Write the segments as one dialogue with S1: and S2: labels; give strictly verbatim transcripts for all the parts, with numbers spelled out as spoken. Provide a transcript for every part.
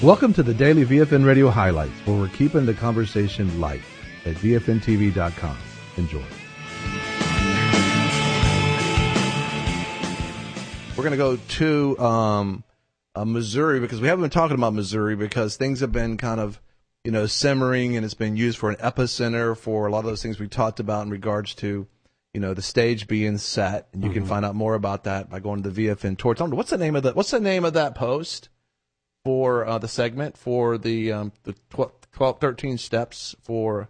S1: Welcome to the Daily V F N Radio Highlights, where we're keeping the conversation light at V F N T V dot com. Enjoy. We're going to go to um, uh, Missouri, because we haven't been talking about Missouri because things have been kind of, you know, simmering, and it's been used for an epicenter for a lot of those things we talked about in regards to, you know, the stage being set. And you mm-hmm. can find out more about that by going to the V F N Tour. Tell me, what's the name of the what's the name of that post for uh, the segment for the um, the twelve, twelve, thirteen steps for?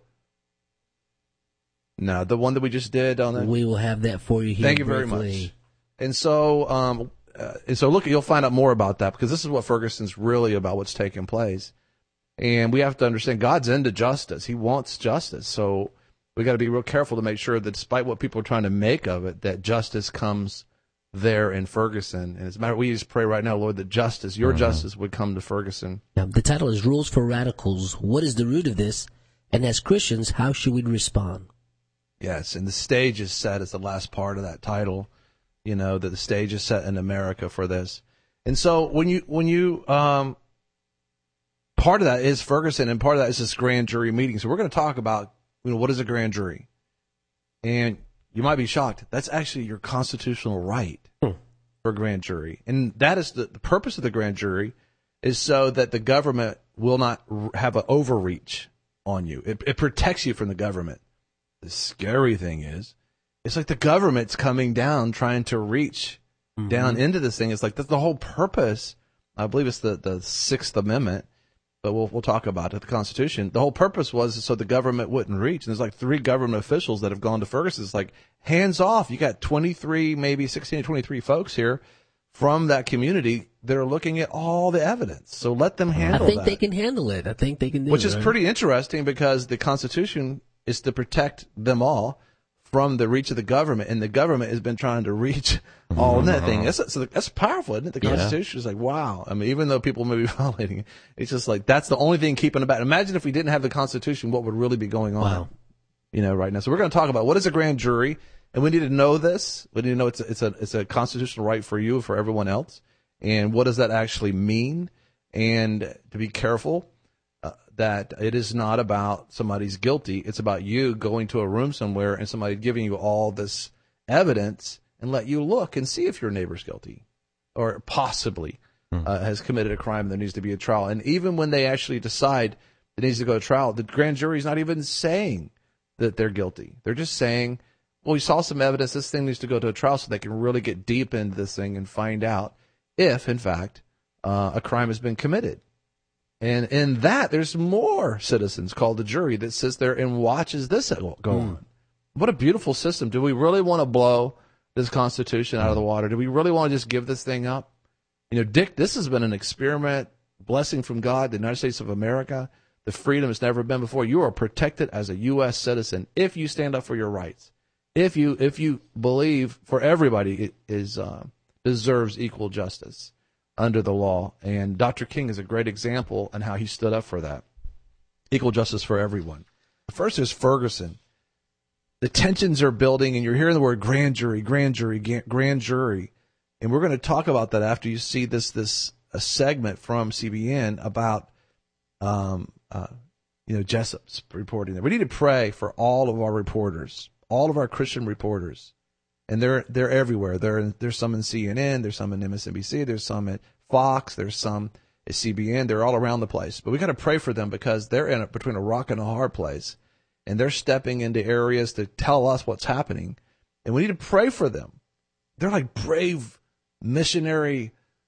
S1: No, the one that we just did on the.
S2: We will have that for you here.
S1: Thank you very
S2: briefly.
S1: much. And so, um, uh, and so look, you'll find out more about that, because this is what Ferguson's really about, what's taking place. And we have to understand God's into justice. He wants justice. So we got to be real careful to make sure that despite what people are trying to make of it, that justice comes there in Ferguson. And it's a matter, we just pray right now, Lord, that justice, your mm-hmm. justice would come to Ferguson.
S2: Now, the title is Rules for Radicals. What is the root of this? And as Christians, how should we respond?
S1: Yes, and the stage is set as the last part of that title. You know, that the stage is set in America for this. And so when you, when you, um, part of that is Ferguson, and part of that is this grand jury meeting. So we're going to talk about, you know, what is a grand jury? And you might be shocked. That's actually your constitutional right hmm. for a grand jury. And that is the, the purpose of the grand jury is so that the government will not have an overreach on you. It, it protects you from the government. The scary thing is, it's like the government's coming down, trying to reach mm-hmm. down into this thing. It's like that's the whole purpose. I believe it's the, the Sixth Amendment, but we'll we'll talk about it. The Constitution. The whole purpose was so the government wouldn't reach. And there's like three government officials that have gone to Ferguson. It's like, hands off. You got twenty-three, maybe sixteen or twenty-three folks here from that community that are looking at all the evidence. So let them handle
S2: I think
S1: that.
S2: they can handle it. I think they can do
S1: Which
S2: it.
S1: Which is
S2: right?
S1: pretty interesting, because the Constitution is to protect them all from the reach of the government, and the government has been trying to reach all in that thing. That's, so that's powerful, isn't it? The Constitution yeah. is like, wow. I mean, even though people may be violating it, it's just like, that's the only thing keeping it back. Imagine if we didn't have the Constitution, what would really be going on,
S2: wow.
S1: you know, right now. So we're going to talk about what is a grand jury, and we need to know this. We need to know it's a, it's a, it's a constitutional right for you, for everyone else. And what does that actually mean? And to be careful that it is not about somebody's guilty. It's about you going to a room somewhere and somebody giving you all this evidence and let you look and see if your neighbor's guilty or possibly hmm. uh, has committed a crime. There needs to be a trial. And even when they actually decide it needs to go to trial, the grand jury is not even saying that they're guilty. They're just saying, well, we saw some evidence. This thing needs to go to a trial so they can really get deep into this thing and find out if, in fact, uh, a crime has been committed. And in that, there's more citizens called the jury that sits there and watches this go on. Mm. What a beautiful system. Do we really want to blow this Constitution out of the water? Do we really want to just give this thing up? You know, Dick, this has been an experiment, blessing from God, the United States of America, the freedom it's never been before. You are protected as a U S citizen if you stand up for your rights. If you if you believe for everybody it is uh, deserves equal justice under the law. And Doctor King is a great example on how he stood up for that. Equal justice for everyone. First is Ferguson. The tensions are building, and you're hearing the word grand jury, grand jury, grand jury. And we're going to talk about that after you see this this a segment from C B N about um, uh, you know, Jessup's reporting there. We need to pray for all of our reporters, all of our Christian reporters. And they're they're everywhere. There there's some in C N N, there's some in M S N B C, there's some at Fox, there's some at C B N. They're all around the place. But we got to pray for them because they're in a, between a rock and a hard place, and they're stepping into areas to tell us what's happening, and we need to pray for them. They're like brave missionary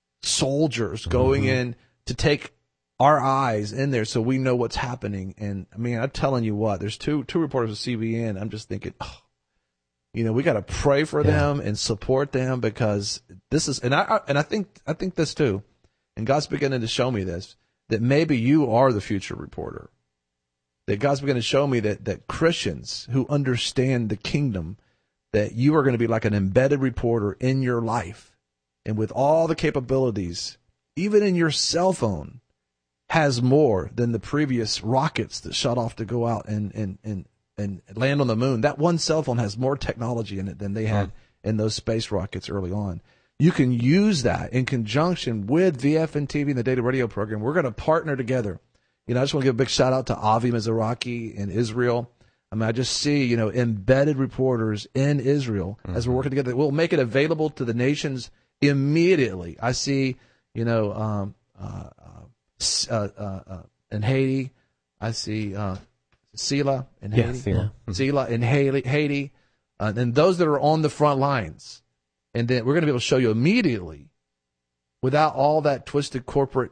S1: soldiers going mm-hmm. in to take our eyes in there so we know what's happening. And I mean, I'm telling you what, there's two two reporters at C B N. I'm just thinking, oh. You know, we got to pray for yeah. them and support them, because this is, and I and I think I think this too, and God's beginning to show me this, that maybe you are the future reporter. That God's beginning to show me that that Christians who understand the kingdom, that you are going to be like an embedded reporter in your life, and with all the capabilities, even in your cell phone, has more than the previous rockets that shot off to go out and and and. and land on the moon. That one cell phone has more technology in it than they had in those space rockets early on. you can use that in conjunction with V F N T V and the Daily Radio program. We're going to partner together. You know, I just want to give a big shout out to Avi Mizrahi in Israel. I mean, I just see, you know, embedded reporters in Israel mm-hmm. as we're working together. We'll make it available to the nations immediately. I see, you know, um, uh, uh, uh, uh, in Haiti. I see uh, Sila in
S3: yeah,
S1: Haiti.
S3: Sila.
S1: Sila in Haiti. Uh, and those that are on the front lines. And then we're going to be able to show you immediately without all that twisted corporate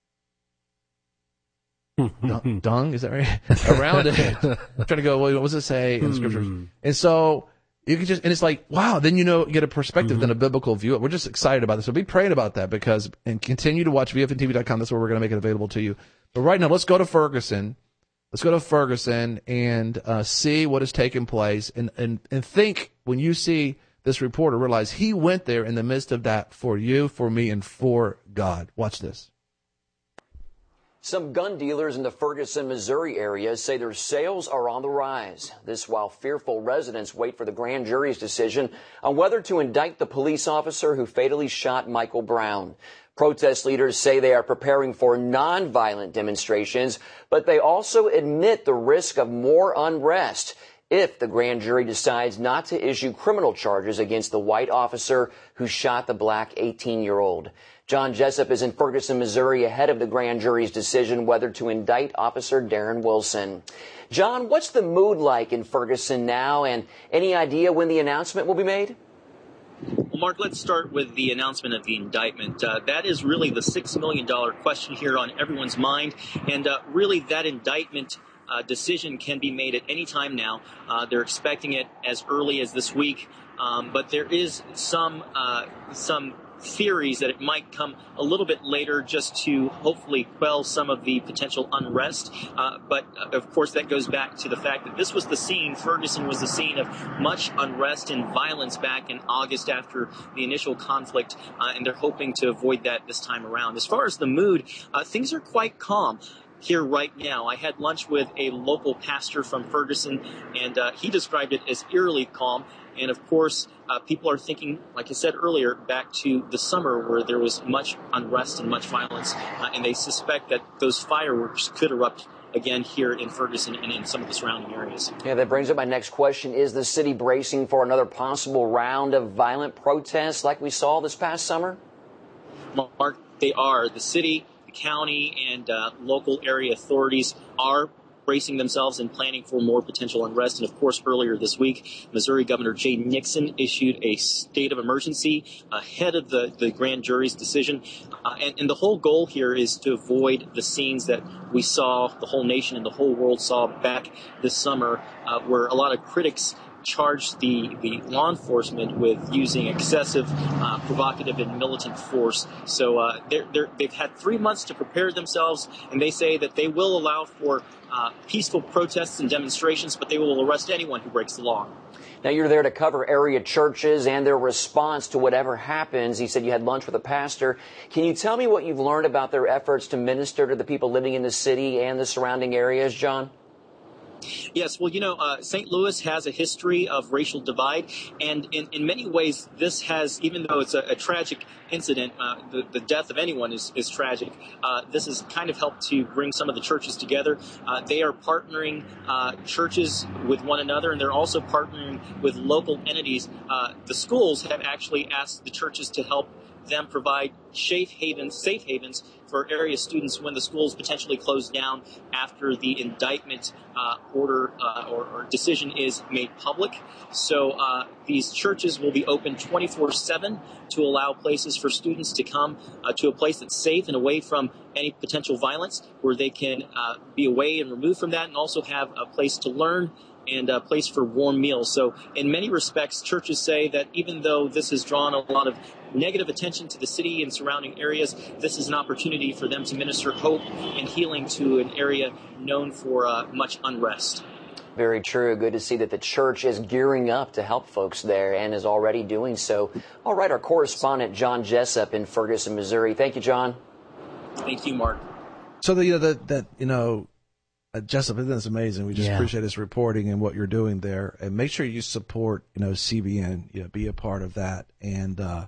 S1: dung, dung, is that right? Around it. I'm trying to go, well, what does it say in the scriptures? And so you can just, and it's like, wow, then you know, get a perspective, mm-hmm. then a biblical view. We're just excited about this. So be praying about that because, and continue to watch V F N T V dot com. That's where we're going to make it available to you. But right now, let's go to Ferguson. Let's go to Ferguson and uh, see what is taking place and, and, and think when you see this reporter, realize he went there in the midst of that for you, for me, and for God. Watch this.
S4: Some gun dealers in the Ferguson, Missouri area say their sales are on the rise. This while fearful residents wait for the grand jury's decision on whether to indict the police officer who fatally shot Michael Brown. Protest leaders say they are preparing for nonviolent demonstrations, but they also admit the risk of more unrest if the grand jury decides not to issue criminal charges against the white officer who shot the black eighteen-year-old. John Jessup is in Ferguson, Missouri, ahead of the grand jury's decision whether to indict Officer Darren Wilson. John, what's the mood like in Ferguson now, and any idea when the announcement will be made?
S5: Well, Mark, let's start with the announcement of the indictment. Uh, that is really the six million dollars question here on everyone's mind, and uh, really that indictment uh, decision can be made at any time now. Uh, they're expecting it as early as this week, um, but there is some uh, some theories that it might come a little bit later just to hopefully quell some of the potential unrest. Uh, but, uh, of course, that goes back to the fact that this was the scene, Ferguson was the scene of much unrest and violence back in August after the initial conflict, uh, and they're hoping to avoid that this time around. As far as the mood, uh, things are quite calm here right now. I had lunch with a local pastor from Ferguson, and uh, he described it as eerily calm. And, of course, uh, people are thinking, like I said earlier, back to the summer where there was much unrest and much violence, uh, and they suspect that those fireworks could erupt again here in Ferguson and in some of the surrounding areas.
S4: Yeah, that brings up my next question. Is the city bracing for another possible round of violent protests like we saw this past summer?
S5: Mark, they are. The city, the county, and uh, local area authorities are bracing themselves and planning for more potential unrest. And, of course, earlier this week, Missouri Governor Jay Nixon issued a state of emergency ahead of the, the grand jury's decision. Uh, and, and the whole goal here is to avoid the scenes that we saw, the whole nation and the whole world saw back this summer, uh, where a lot of critics charged the, the law enforcement with using excessive, uh, provocative, and militant force. So uh, they're, they're, they've had three months to prepare themselves, and they say that they will allow for uh, peaceful protests and demonstrations, but they will arrest anyone who breaks the law.
S4: Now, you're there to cover area churches and their response to whatever happens. He said you had lunch with a pastor. Can you tell me what you've learned about their efforts to minister to the people living in the city and the surrounding areas, John?
S5: Yes, well, you know, uh, Saint Louis has a history of racial divide, and in, in many ways, this has, even though it's a, a tragic incident, uh, the, the death of anyone is, is tragic, uh, this has kind of helped to bring some of the churches together. Uh, they are partnering uh, churches with one another, and they're also partnering with local entities. Uh, the schools have actually asked the churches to help them provide safe havens, safe havens for area students when the schools potentially close down after the indictment uh, order uh, or, or decision is made public. So uh, these churches will be open twenty-four seven to allow places for students to come uh, to a place that's safe and away from any potential violence, where they can uh, be away and removed from that, and also have a place to learn and a place for warm meals. So in many respects, churches say that even though this has drawn a lot of negative attention to the city and surrounding areas, this is an opportunity for them to minister hope and healing to an area known for uh, much unrest.
S4: Very true. Good to see that the church is gearing up to help folks there and is already doing so. All right, our correspondent John Jessup in Ferguson, Missouri. Thank you, John.
S5: Thank you, Mark.
S1: So the, you know, that, that, you know, Uh, Jessup, isn't this amazing? We just
S2: yeah.
S1: appreciate his reporting and what you're doing there. And make sure you support, you know, C B N, you know, be a part of that. And, uh,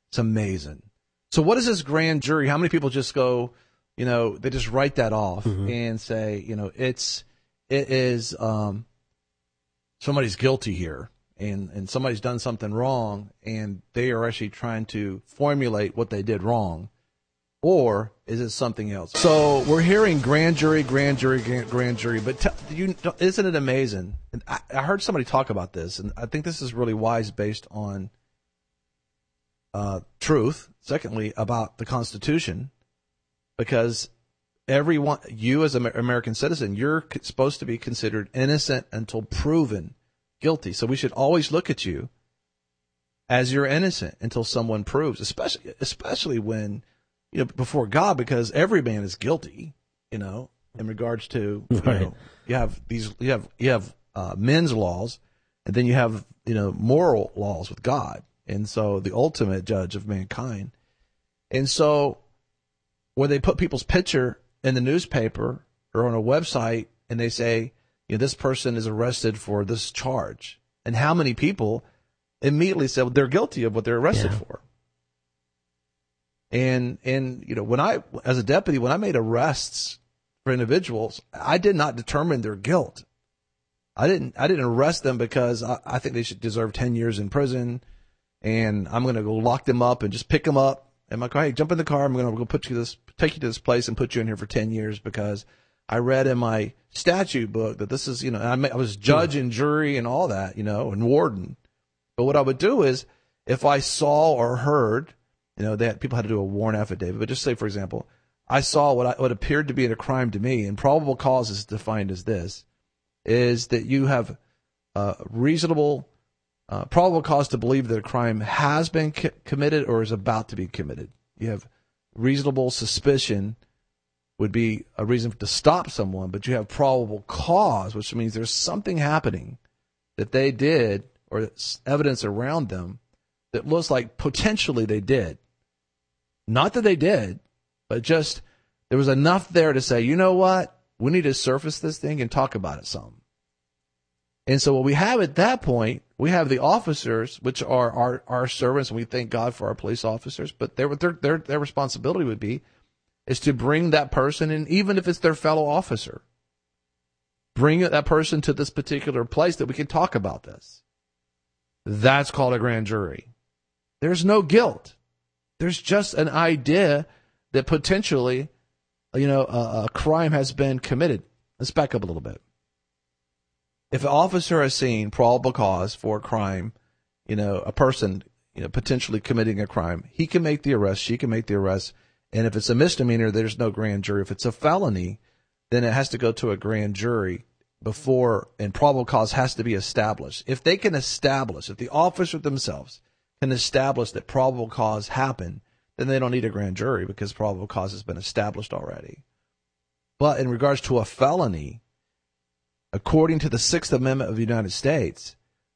S1: It's amazing. So what is this grand jury? How many people just go, you know, they just write that off mm-hmm. and say, you know, it's, it is, um, somebody's guilty here and, and somebody's done something wrong and they are actually trying to formulate what they did wrong. Or is it something else? So we're hearing grand jury, grand jury, grand jury, but t- you, isn't it amazing? And I, I heard somebody talk about this, and I think this is really wise based on uh, truth. Secondly, about the Constitution, because everyone, you as an American citizen, you're supposed to be considered innocent until proven guilty. So we should always look at you as you're innocent until someone proves, especially especially when. You know, before God, because every man is guilty, you know, in regards to, you
S2: right.
S1: know, you have these, you have, you have, uh, men's laws, and then you have, you know, moral laws with God. And so the ultimate judge of mankind. And so when they put people's picture in the newspaper or on a website and they say, you know, this person is arrested for this charge, and how many people immediately say, well, they're guilty of what they're arrested yeah. for. And, and, you know, when I, as a deputy, when I made arrests for individuals, I did not determine their guilt. I didn't, I didn't arrest them because I, I think they should deserve ten years in prison and I'm going to go lock them up and just pick them up. And I'm like, hey, jump in the car. I'm going to go put you this, take you to this place and put you in here for ten years because I read in my statute book that this is, you know, I, I was judge and jury and all that, you know, and warden. But what I would do is if I saw or heard, you know, that people had to do a warrant affidavit, but just say, for example, I saw what I, what appeared to be a crime to me, and probable cause is defined as this, is that you have uh, reasonable, uh, probable cause to believe that a crime has been co- committed or is about to be committed. You have reasonable suspicion would be a reason to stop someone, but you have probable cause, which means there's something happening that they did or evidence around them that looks like potentially they did. Not that they did, but just there was enough there to say, you know what? We need to surface this thing and talk about it some. And so what we have at that point, we have the officers, which are our, our servants, and we thank God for our police officers, but their, their, their, their responsibility would be is to bring that person in, even if it's their fellow officer. Bring that person to this particular place that we can talk about this. That's called a grand jury. There's no guilt. There's just an idea that potentially, you know, a, a crime has been committed. Let's back up a little bit. If an officer has seen probable cause for a crime, you know, a person, you know, potentially committing a crime, he can make the arrest, she can make the arrest, and if it's a misdemeanor, there's no grand jury. If it's a felony, then it has to go to a grand jury before, and probable cause has to be established. If they can establish, if the officer themselves can establish that probable cause happened, then they don't need a grand jury because probable cause has been established already. But in regards to a felony, according to the Sixth Amendment of the United States,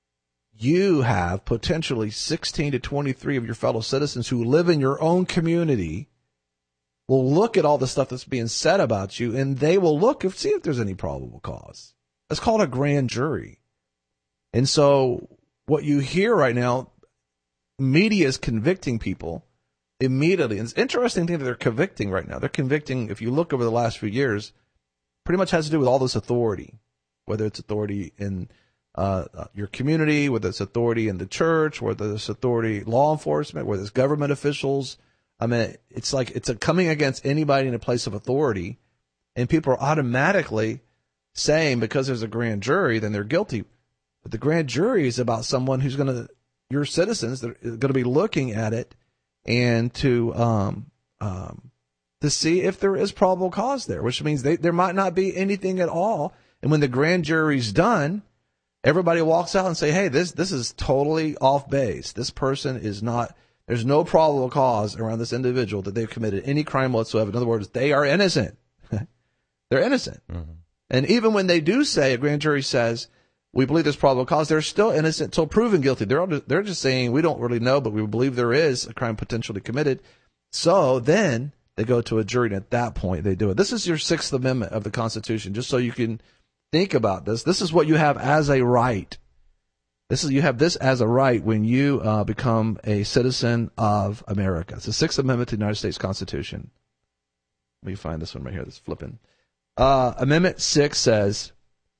S1: you have potentially sixteen to twenty-three of your fellow citizens who live in your own community will look at all the stuff that's being said about you, and they will look and see if there's any probable cause. That's called a grand jury. And so what you hear right now, media is convicting people immediately. And it's an interesting thing that they're convicting right now. They're convicting, if you look over the last few years, pretty much has to do with all this authority, whether it's authority in uh, your community, whether it's authority in the church, whether it's authority law enforcement, whether it's government officials. I mean, it's like it's a coming against anybody in a place of authority, and people are automatically saying because there's a grand jury, then they're guilty. But the grand jury is about someone who's going to, your citizens, that are going to be looking at it and to um, um, to see if there is probable cause there, which means they, there might not be anything at all. And when the grand jury's done, everybody walks out and say, hey, this this is totally off base. This person is not, there's no probable cause around this individual that they've committed any crime whatsoever. In other words, they are innocent. They're innocent. Mm-hmm. And even when they do say, a grand jury says, we believe there's probable cause, they're still innocent until proven guilty. They're, all, they're just saying, we don't really know, but we believe there is a crime potentially committed. So then they go to a jury, and at that point they do it. This is your Sixth Amendment of the Constitution, just so you can think about this. This is what you have as a right. This is, you have this as a right when you uh, become a citizen of America. It's the Sixth Amendment to the United States Constitution. Let me find this one right here that's flipping. Uh, Amendment six says,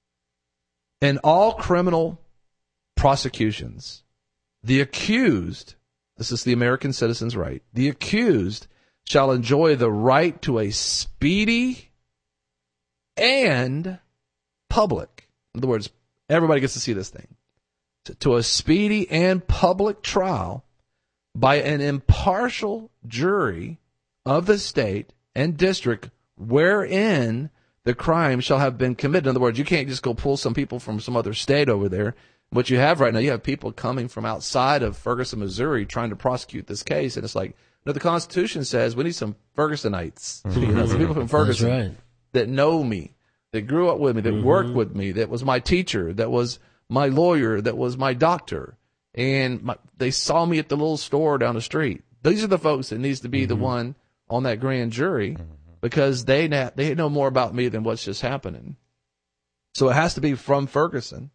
S1: in all criminal prosecutions, the accused, this is the American citizen's right, the accused shall enjoy the right to a speedy and public. In other words, everybody gets to see this thing. To a speedy and public trial by an impartial jury of the state and district wherein the crime shall have been committed. In other words, you can't just go pull some people from some other state over there. What you have right now, you have people coming from outside of Ferguson, Missouri, trying to prosecute this case, and it's like, no, the Constitution says we need some Fergusonites, mm-hmm. you know, some people from Ferguson
S2: right.
S1: that know me, that grew up with me, that mm-hmm. worked with me, that was my teacher, that was my lawyer, that was my doctor, and my, they saw me at the little store down the street. These are the folks that needs to be mm-hmm. the one on that grand jury mm-hmm. because they na- they know more about me than what's just happening. So it has to be from Ferguson.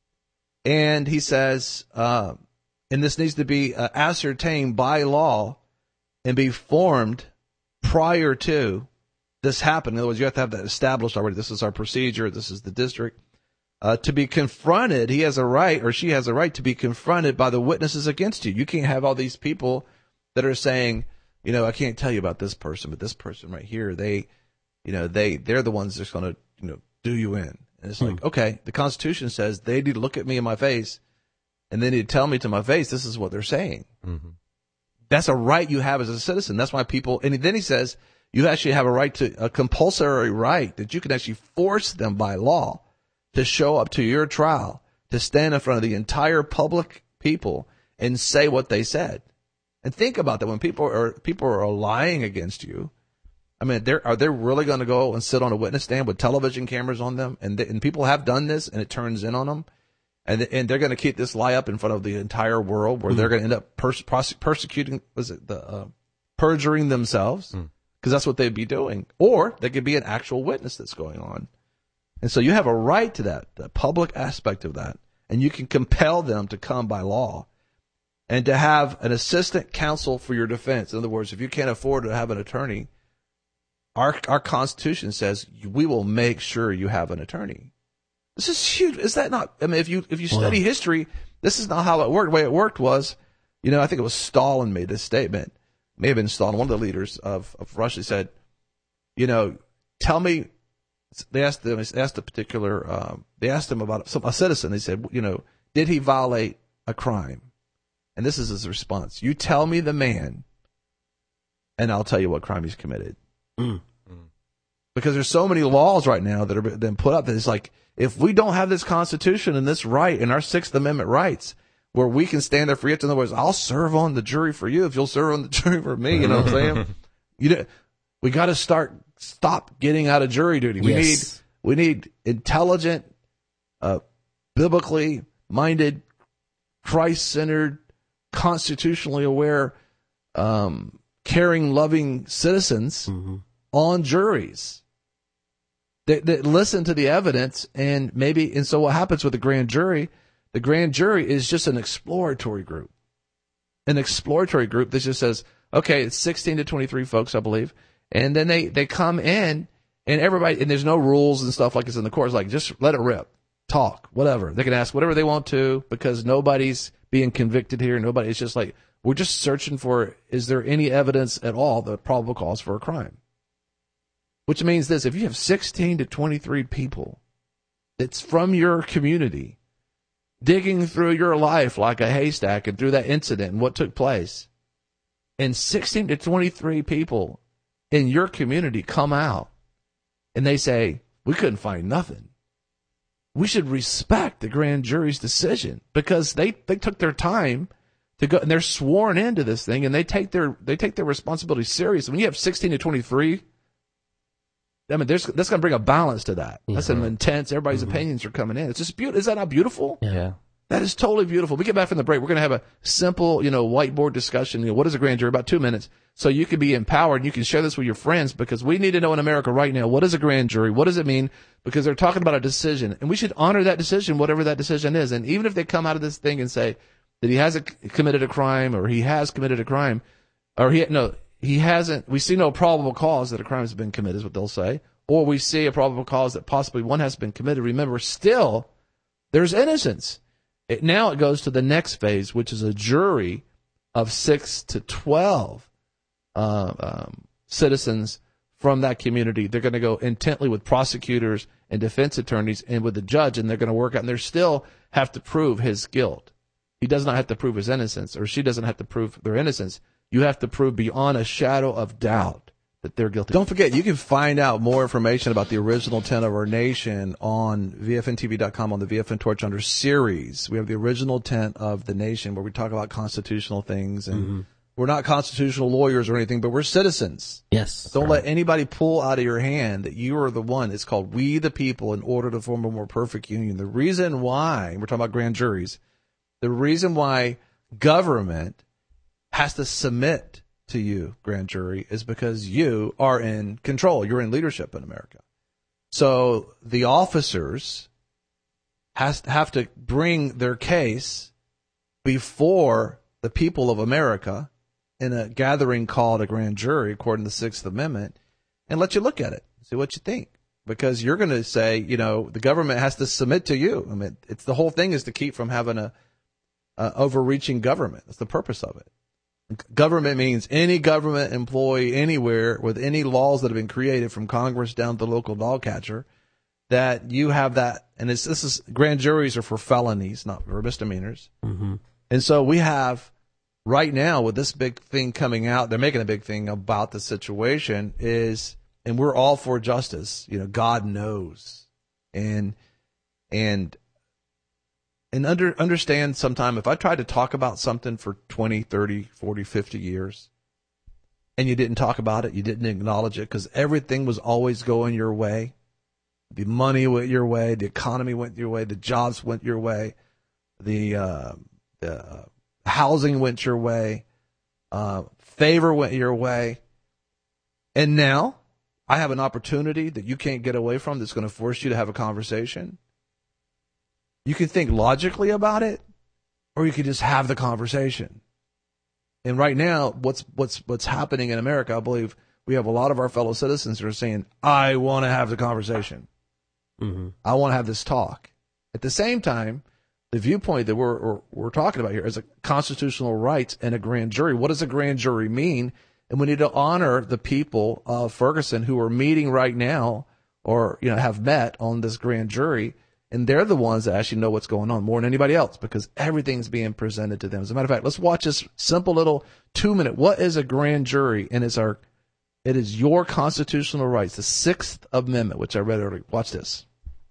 S1: And he says, uh, and this needs to be uh, ascertained by law and be formed prior to this happening. In other words, you have to have that established already. This is our procedure. This is the district. Uh, to be confronted, he has a right, or she has a right to be confronted by the witnesses against you. You can't have all these people that are saying, you know, I can't tell you about this person, but this person right here, they, you know, they, they're the ones that's going to, you know, do you in. And it's hmm. like, okay, the Constitution says they need to look at me in my face and they need to tell me to my face, this is what they're saying. Mm-hmm. That's a right you have as a citizen. That's why people, and then he says, you actually have a right to, a compulsory right that you can actually force them by law to show up to your trial, to stand in front of the entire public people and say what they said. And think about that. When people are people are lying against you, I mean, they're, are they really going to go and sit on a witness stand with television cameras on them? And they, and people have done this, and it turns in on them. And and they're going to keep this lie up in front of the entire world, where mm. they're going to end up pers- pros- persecuting, was it the uh, perjuring themselves? Because mm. that's what they'd be doing. Or they could be an actual witness that's going on. And so you have a right to that, the public aspect of that. And you can compel them to come by law. And to have an assistant counsel for your defense. In other words, if you can't afford to have an attorney, our our Constitution says we will make sure you have an attorney. This is huge. Is that not? I mean, if you if you study well, history, this is not how it worked. The way it worked was, you know, I think it was Stalin made this statement. It may have been Stalin, one of the leaders of, of Russia, said, you know, tell me. They asked them. They asked a particular. Um, they asked him about some, a citizen. They said, you know, did he violate a crime? And this is his response. You tell me the man, and I'll tell you what crime he's committed. Mm. Because there's so many laws right now that are been put up that it's like, if we don't have this Constitution and this right and our Sixth Amendment rights where we can stand there for you, in other words, I'll serve on the jury for you if you'll serve on the jury for me, you know what I'm saying? You know, we got to start, stop getting out of jury duty. We yes. need, we need intelligent, uh, biblically minded, Christ-centered, constitutionally aware, um, caring, loving citizens mm-hmm. on juries that, that listen to the evidence and maybe, and so what happens with the grand jury, the grand jury is just an exploratory group, an exploratory group that just says, okay, it's sixteen to twenty-three folks, I believe. And then they, they come in and everybody, and there's no rules and stuff like this in the court. It's like, just let it rip, talk, whatever. They can ask whatever they want to because nobody's being convicted here. Nobody, it's just like, we're just searching for, is there any evidence at all that probable cause for a crime? Which means this, if you have sixteen to twenty-three people that's from your community digging through your life like a haystack and through that incident and what took place, and sixteen to twenty-three people in your community come out and they say, we couldn't find nothing. We should respect the grand jury's decision because they, they took their time to go and they're sworn into this thing and they take their they take their responsibility seriously. When you have sixteen to twenty-three, I mean, there's that's going to bring a balance to that. Mm-hmm. That's an intense. Everybody's mm-hmm. opinions are coming in. It's just beautiful. Is that not beautiful?
S2: Yeah.
S1: That is totally beautiful. We get back from the break. We're going to have a simple, you know, whiteboard discussion. You know, what is a grand jury? About two minutes. So you can be empowered and you can share this with your friends, because we need to know in America right now, what is a grand jury? What does it mean? Because they're talking about a decision, and we should honor that decision, whatever that decision is. And even if they come out of this thing and say that he hasn't committed a crime, or he has committed a crime, or he, no, he hasn't, we see no probable cause that a crime has been committed is what they'll say. Or we see a probable cause that possibly one has been committed. Remember, still, there's innocence. It, now it goes to the next phase, which is a jury of six to twelve uh, um, citizens from that community. They're going to go intently with prosecutors and defense attorneys and with the judge, and they're going to work out, and they still have to prove his guilt. He does not have to prove his innocence, or she doesn't have to prove their innocence. You have to prove beyond a shadow of doubt that they're guilty. Don't forget, you can find out more information about the original tent of our nation on V F N T V dot com on the V F N Torch under series. We have the original tent of the nation where we talk about constitutional things, and mm-hmm. we're not constitutional lawyers or anything, but we're citizens.
S2: Yes.
S1: Don't right. let anybody pull out of your hand that you are the one. It's called We the People in order to form a more perfect union. The reason why, we're talking about grand juries, the reason why government has to submit to you, grand jury, is because you are in control. You're in leadership in America. So the officers has to have to bring their case before the people of America in a gathering called a grand jury, according to the Sixth Amendment, and let you look at it, see what you think. Because you're going to say, you know, the government has to submit to you. I mean, it's the whole thing is to keep from having a, a overreaching government. That's the purpose of it. Government means any government employee anywhere with any laws that have been created from Congress down to the local dog catcher, that you have that. And it's, this is grand juries are for felonies, not for misdemeanors.
S2: Mm-hmm.
S1: And so we have right now with this big thing coming out, they're making a big thing about the situation is, and we're all for justice. You know, God knows. And, and, And under, understand sometime if I tried to talk about something for twenty, thirty, forty, fifty years and you didn't talk about it, you didn't acknowledge it because everything was always going your way. The money went your way. The economy went your way. The jobs went your way. The, uh, the housing went your way. Uh, favor went your way. And now I have an opportunity that you can't get away from that's going to force you to have a conversation. You can think logically about it, or you can just have the conversation. And right now, what's what's what's happening in America, I believe we have a lot of our fellow citizens who are saying, I want to have the conversation.
S2: Mm-hmm.
S1: I want to have this talk. At the same time, the viewpoint that we're, we're we're talking about here is a constitutional rights and a grand jury. What does a grand jury mean? And we need to honor the people of Ferguson who are meeting right now, or you know have met on this grand jury. And they're the ones that actually know what's going on more than anybody else because everything's being presented to them. As a matter of fact, let's watch this simple little two minute. What is a grand jury? And it's our, it is your constitutional rights, the Sixth Amendment, which I read earlier. Watch this.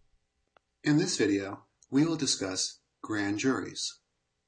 S3: In this video, we will discuss grand juries.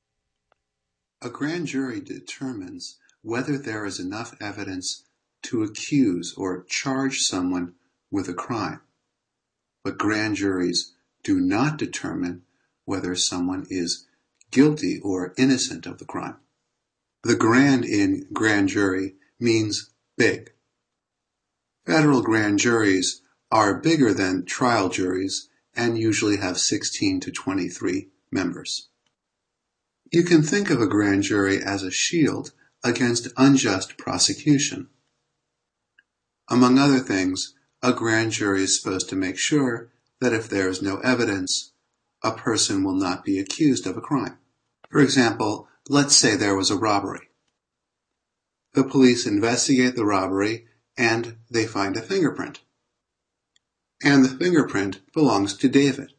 S3: A grand jury determines whether there is enough evidence to accuse or charge someone with a crime. But grand juries do not determine whether someone is guilty or innocent of the crime. The grand in grand jury means big. Federal grand juries are bigger than trial juries and usually have sixteen to twenty-three members. You can think of a grand jury as a shield against unjust prosecution. Among other things, a grand jury is supposed to make sure that if there is no evidence, a person will not be accused of a crime. For example, let's say there was a robbery. The police investigate the robbery and they find a fingerprint. And the fingerprint belongs to David.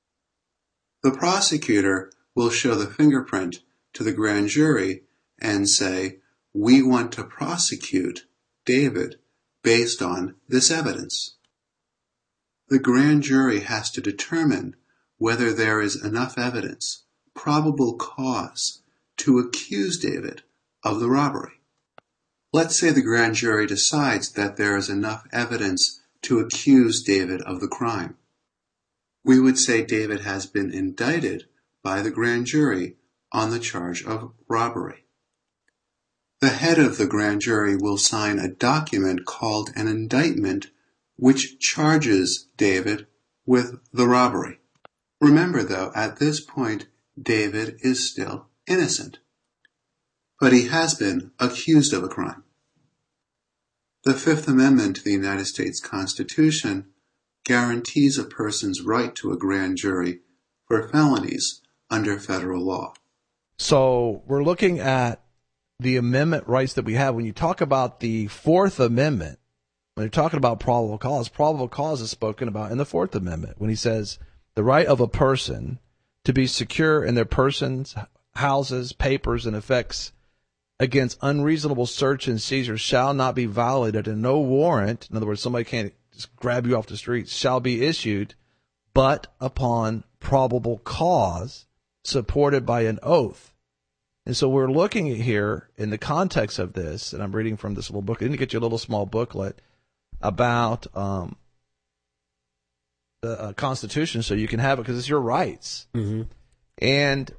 S3: The prosecutor will show the fingerprint to the grand jury and say, we want to prosecute David based on this evidence. The grand jury has to determine whether there is enough evidence, probable cause, to accuse David of the robbery. Let's say the grand jury decides that there is enough evidence to accuse David of the crime. We would say David has been indicted by the grand jury on the charge of robbery. The head of the grand jury will sign a document called an indictment which charges David with the robbery. Remember, though, at this point, David is still innocent, but he has been accused of a crime. The Fifth Amendment to the United States Constitution guarantees a person's right to a grand jury for felonies under federal law.
S1: So we're looking at the amendment rights that we have. When you talk about the Fourth Amendment, when you're talking about probable cause, probable cause is spoken about in the Fourth Amendment when he says the right of a person to be secure in their persons, houses, papers, and effects against unreasonable search and seizure shall not be violated, and no warrant, in other words, somebody can't just grab you off the street, shall be issued but upon probable cause supported by an oath. And so we're looking at here in the context of this, and I'm reading from this little book. I didn't get you a little small booklet about um, the uh, Constitution so you can have it because it's your rights.
S2: Mm-hmm.
S1: And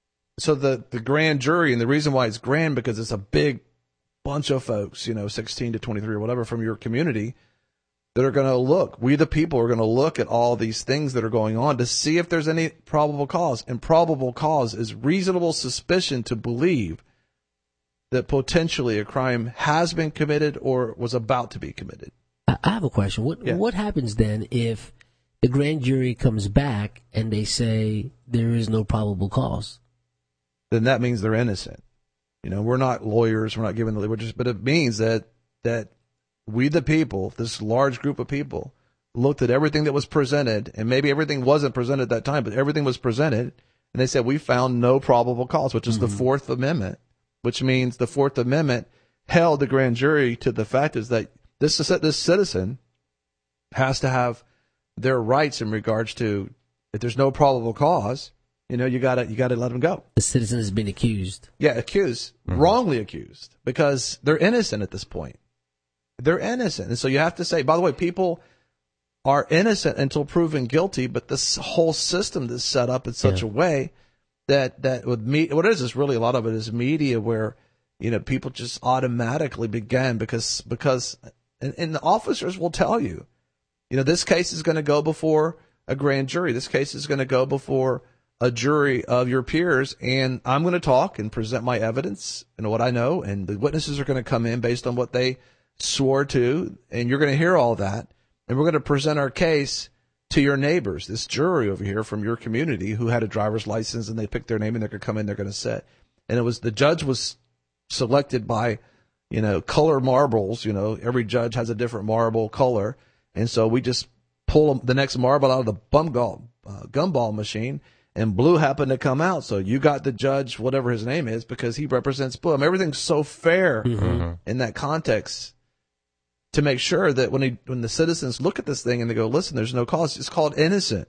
S1: so the, the grand jury, and the reason why it's grand because it's a big bunch of folks, you know, sixteen to twenty-three or whatever from your community that are going to look. We the people are going to look at all these things that are going on to see if there's any probable cause. And probable cause is reasonable suspicion to believe that potentially a crime has been committed or was about to be committed.
S2: I have a question. What
S1: Yeah.
S2: what happens then if the grand jury comes back and they say there is no probable cause?
S1: Then that means they're innocent. You know, we're not lawyers. We're not giving the, we're just, but it means that, that we, the people, this large group of people, looked at everything that was presented, and maybe everything wasn't presented at that time, but everything was presented, and they said, we found no probable cause, which is mm-hmm. the Fourth Amendment, which means the Fourth Amendment held the grand jury to the fact is that this, this citizen has to have their rights in regards to, if there's no probable cause, you know, you gotta, you gotta let them go.
S2: The citizen has been accused.
S1: Yeah, accused, mm-hmm. wrongly accused, because they're innocent at this point. They're innocent. And so you have to say, by the way, people are innocent until proven guilty, but this whole system is set up in such
S2: yeah.
S1: a way that, that with me, what it is is really a lot of it is media where, you know, people just automatically begin because, because, and, and the officers will tell you, you know, this case is going to go before a grand jury. This case is going to go before a jury of your peers, and I'm going to talk and present my evidence and what I know, and the witnesses are going to come in based on what they swore to, and you're going to hear all that, and we're going to present our case to your neighbors, this jury over here from your community who had a driver's license, and they picked their name, and they're going to come in, they're going to sit. And it was, the judge was selected by, you know, color marbles, you know, every judge has a different marble color, and so we just pull the next marble out of the bum gall, uh, gumball machine, and blue happened to come out. So you got the judge, whatever his name is, because he represents blue. I mean, everything's so fair mm-hmm. in that context to make sure that when he, when the citizens look at this thing and they go, listen, there's no cause. It's called innocent.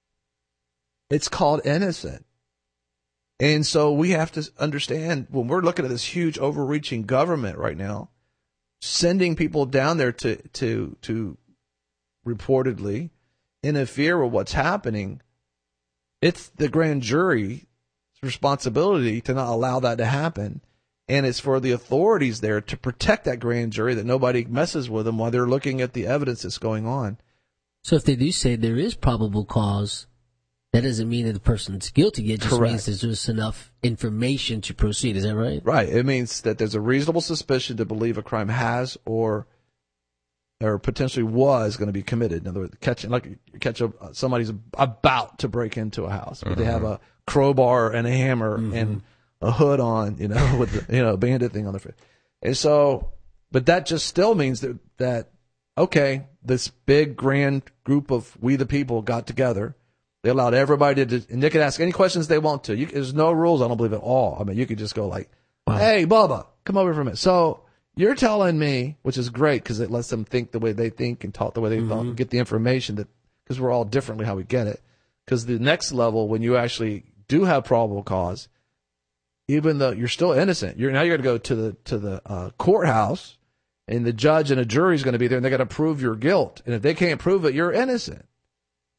S1: It's called innocent. And so we have to understand when we're looking at this huge overreaching government right now, sending people down there to, to, to reportedly interfere with what's happening. It's the grand jury's responsibility to not allow that to happen. And it's for the authorities there to protect that grand jury, that nobody messes with them while they're looking at the evidence that's going on.
S2: So if they do say there is probable cause, that doesn't mean that the person's guilty. It just
S1: Correct.
S2: means there's just enough information to proceed. Is that right?
S1: Right. It means that there's a reasonable suspicion to believe a crime has or or potentially was going to be committed. In other words, catching like you catch a, somebody's about to break into a house, but mm-hmm. they have a crowbar and a hammer mm-hmm. and a hood on, you know, with the, you know, bandit thing on their face. And so, but that just still means that, that, okay, this big grand group of we the people got together. They allowed everybody to, and they could ask any questions they want to. You, there's no rules, I don't believe at all. I mean, you could just go like, wow. Hey, Bubba, come over for a minute. So you're telling me, which is great because it lets them think the way they think and talk the way they mm-hmm. thought, get the information that, because we're all differently how we get it. Because the next level, when you actually do have probable cause, even though you're still innocent, you're now you're going to go to the to the uh, courthouse, and the judge and a jury is going to be there, and they got to prove your guilt. And if they can't prove it, you're innocent.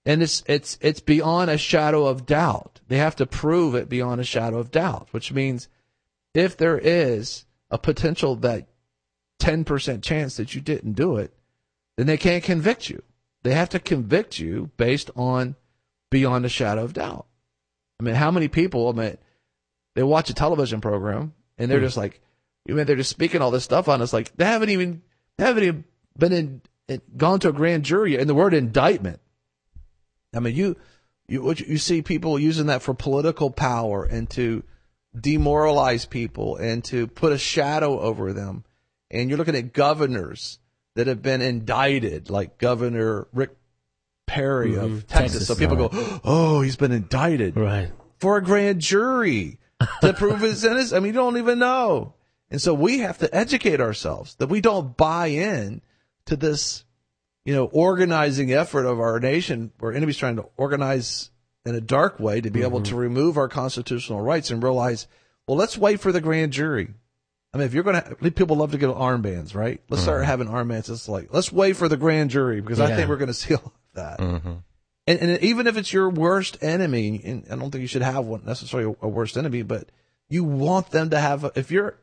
S1: And it's it's it's beyond a shadow of doubt. They have to prove it beyond a shadow of doubt, which means if there is a potential that ten percent chance that you didn't do it, then they can't convict you. They have to convict you based on beyond a shadow of doubt. I mean, how many people, I mean, they watch a television program and they're mm. just like, you mean they're just speaking all this stuff on us, like they haven't even they haven't even been in, in gone to a grand jury. And the word indictment, I mean, you you you see people using that for political power and to demoralize people and to put a shadow over them. And you're looking at governors that have been indicted, like Governor Rick Perry mm-hmm. of Texas. Texas. So people right. go, oh, he's been indicted
S2: right.
S1: for a grand jury to prove his innocence. I mean, you don't even know. And so we have to educate ourselves that we don't buy in to this, you know, organizing effort of our nation where enemies trying to organize in a dark way to be mm-hmm. able to remove our constitutional rights and realize, well, let's wait for the grand jury. I mean, if you're going to, people love to get armbands, right? Let's mm-hmm. start having armbands. It's like, let's wait for the grand jury because yeah. I think we're going to see all of that. Mm-hmm. And, and even if it's your worst enemy, and I don't think you should have one necessarily a worst enemy, but you want them to have, a, if you're,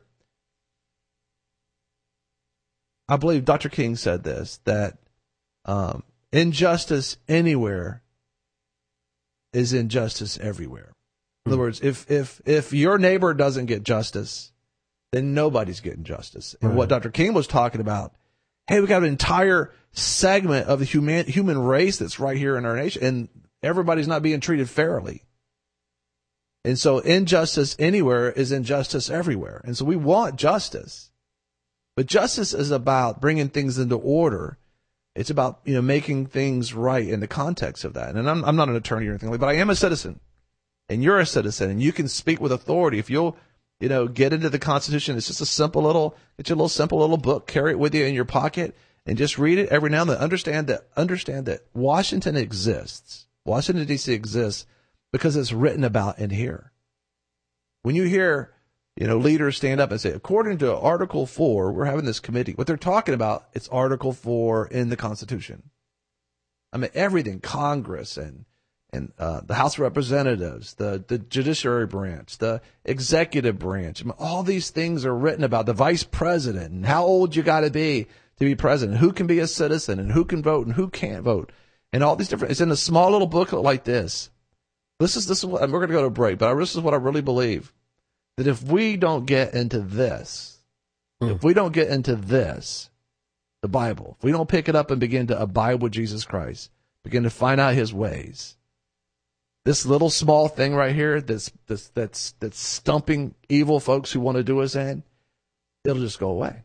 S1: I believe Doctor King said this, that um, injustice anywhere is injustice everywhere. In other words, if if if your neighbor doesn't get justice, then nobody's getting justice. And right. what Doctor King was talking about, hey, we got an entire segment of the human human race that's right here in our nation, and everybody's not being treated fairly. And so injustice anywhere is injustice everywhere. And so we want justice. But justice is about bringing things into order. It's about, you know, making things right in the context of that. And I'm, I'm not an attorney or anything like that, but I am a citizen. And you're a citizen, and you can speak with authority. If you'll, you know, get into the Constitution, it's just a simple little, it's a little simple little book, carry it with you in your pocket, and just read it every now and then. Understand that, understand that Washington exists. Washington, D C exists because it's written about in here. When you hear, you know, leaders stand up and say, according to Article four, we're having this committee. What they're talking about, it's Article four in the Constitution. I mean, everything, Congress and and uh, the House of Representatives, the, the judiciary branch, the executive branch, I mean, all these things are written about the vice president and how old you got to be to be president, who can be a citizen and who can vote and who can't vote, and all these different. It's in a small little booklet like this. This is this is what, and we're going to go to a break, but I, this is what I really believe. That if we don't get into this, mm. if we don't get into this, the Bible, if we don't pick it up and begin to abide with Jesus Christ, begin to find out his ways, this little small thing right here that's, that's, that's, that's stumping evil folks who want to do us in, it'll just go away.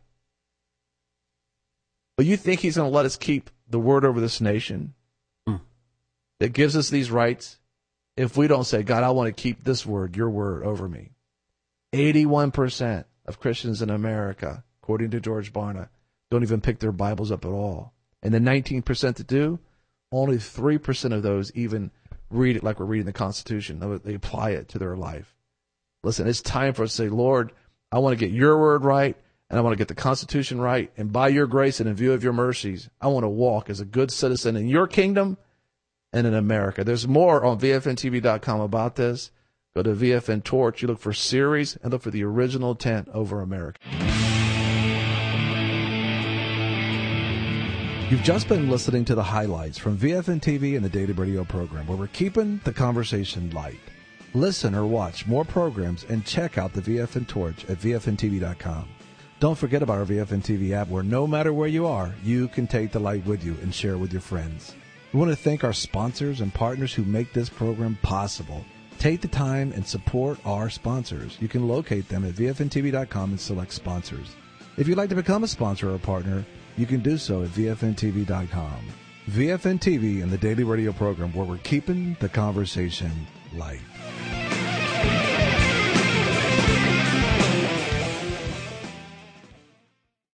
S1: But you think he's going to let us keep the word over this nation mm. that gives us these rights if we don't say, God, I want to keep this word, your word, over me? eighty-one percent of Christians in America, according to George Barna, don't even pick their Bibles up at all. And the nineteen percent that do, only three percent of those even read it like we're reading the Constitution. They apply it to their life. Listen, it's time for us to say, Lord, I want to get your word right, and I want to get the Constitution right, and by your grace and in view of your mercies, I want to walk as a good citizen in your kingdom and in America. There's more on V F N T V dot com about this. Go to V F N Torch, you look for series, and look for the original tent over America. You've just been listening to the highlights from V F N T V and the Daily Radio program, where we're keeping the conversation light. Listen or watch more programs and check out the V F N Torch at V F N T V dot com. Don't forget about our V F N T V app, where no matter where you are, you can take the light with you and share it with your friends. We want to thank our sponsors and partners who make this program possible. Take the time and support our sponsors. You can locate them at V F N T V dot com and select sponsors. If you'd like to become a sponsor or a partner, you can do so at V F N T V dot com. V F N T V and the Daily Radio program, where we're keeping the conversation light.